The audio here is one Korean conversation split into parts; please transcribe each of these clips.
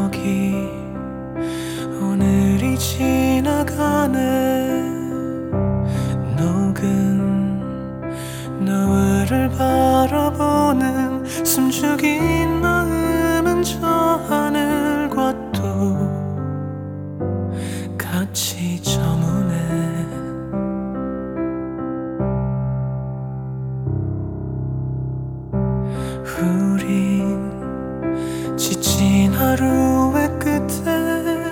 여기 오늘이 지나가네. 녹은 노을을 바라보는 숨죽인 마음은 저 하늘과 또 같이 저무네. 우린 지친 하루의 끝에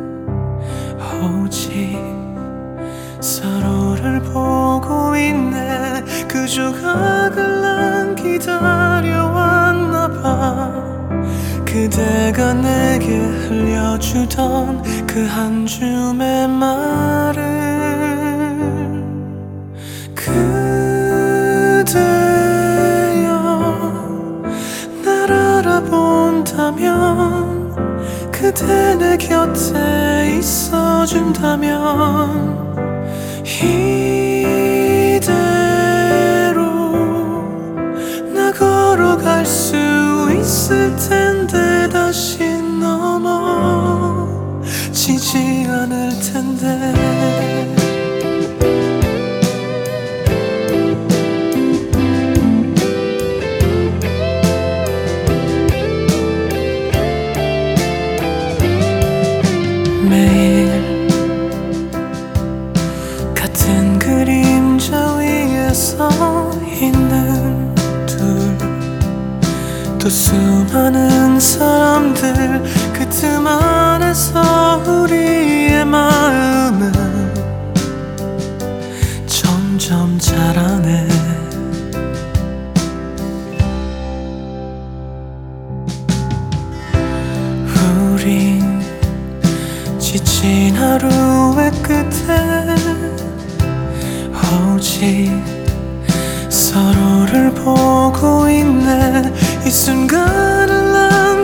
오직 서로를 보고 있네. 그 조각을 난 기다려왔나봐. 그대가 내게 흘려주던 그 한 줌의 말을. 그대여 날 알아본다면, 그대 내 곁에 있어준다면 이대로 나 걸어갈 수 있을 텐데. 다시 넘어지지 않을 텐데. 매일 같은 그림자 위에 서 있는 둘, 또 수많은 사람들 그 틈 안에서 우리의 마음은 점점 자라네. 우린 지친 하루의 끝에 오직 서로를 보고 있네. 이 순간을 난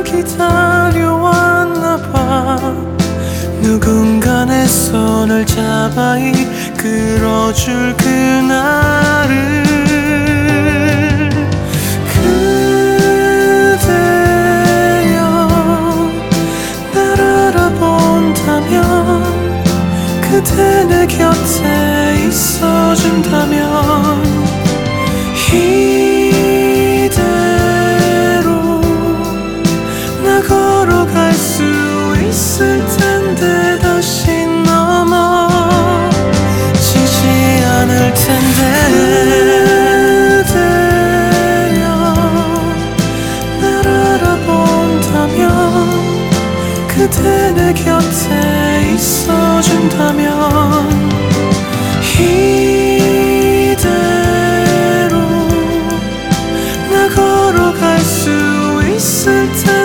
기다려왔나봐. 누군가 내 손을 잡아 이끌어줄 그날을. 그대 내 곁에 있어준다면 이대로 나 걸어갈 수 있을 텐데. 다시 넘어지지 않을 텐데. 그대여 날 알아본다면, 그대 내 곁에 있어준다면 이대로 나 걸어갈 수 있을 텐데.